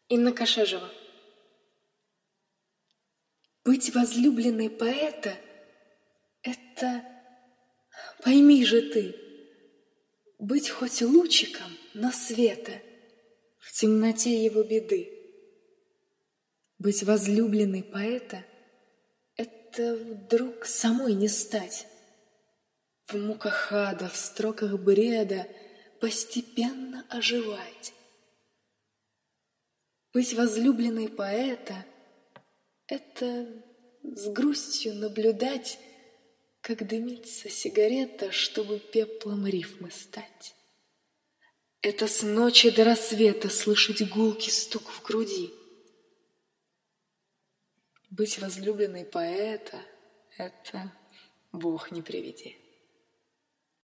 Инна Кашежева. Быть возлюбленной поэта — это, пойми же ты, быть хоть лучиком, но света в темноте его беды. Быть возлюбленной поэта — это вдруг самой не стать, в муках ада, в строках бреда постепенно оживать. Быть возлюбленной поэта — это с грустью наблюдать, как дымится сигарета, чтобы пеплом рифмы стать. Это с ночи до рассвета слышать гулкий стук в груди. Быть возлюбленной поэта — это Бог не приведи.